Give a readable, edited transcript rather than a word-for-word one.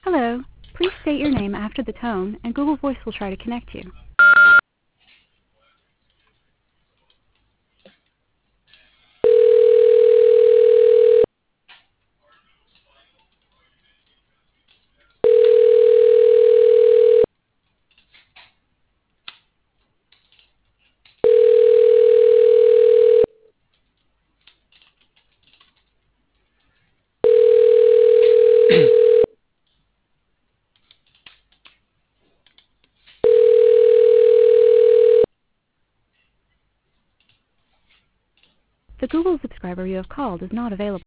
Hello. Please state your name after the tone, and Google Voice will try to connect you. The Google subscriber you have called is not available.